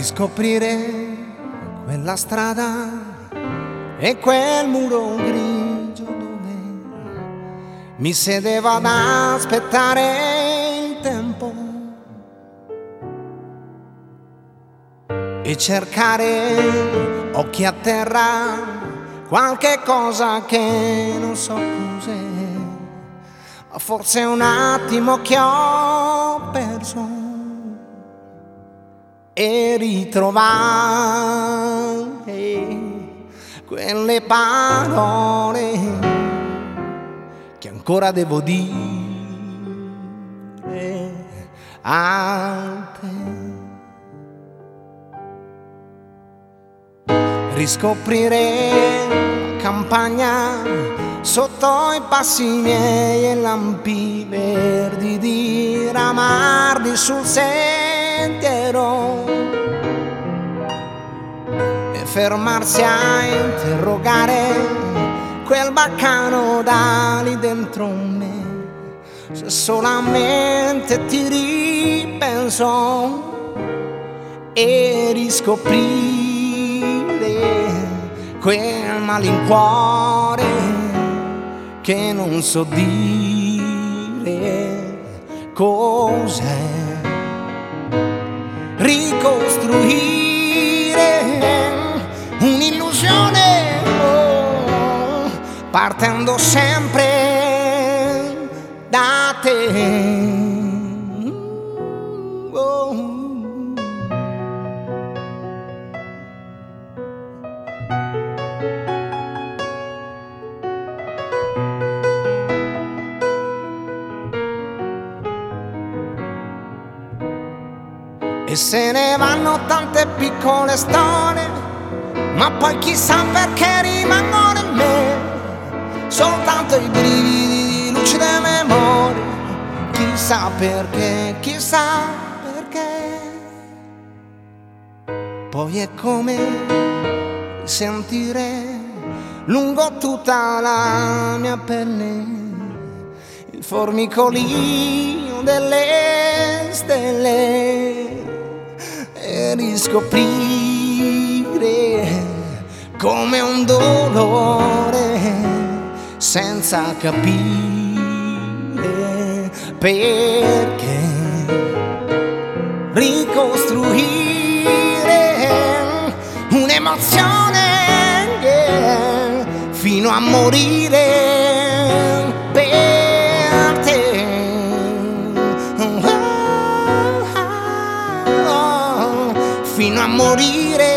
riscoprire quella strada e quel muro grigio dove mi sedevo ad aspettare il tempo e cercare occhi a terra qualche cosa che non so cos'è, ma forse un attimo che ho perso e ritrovare quelle parole che ancora devo dire a te. Riscoprire la campagna sotto i passi miei e lampi verdi diramarli sul sentiero e fermarsi a interrogare quel baccano d'ali dentro me. Se solamente ti ripenso e riscoprire quel malincuore che non so dire cos'è. Ricostruire un'illusione, oh, partendo sempre da te. E se ne vanno tante piccole storie, ma poi chissà perché rimangono in me soltanto i brividi di lucide memorie. Chissà perché, chissà perché. Poi è come sentire lungo tutta la mia pelle il formicolio delle stelle e riscoprire come un dolore senza capire perché. Ricostruire un'emozione fino a morire per te. Fino a morire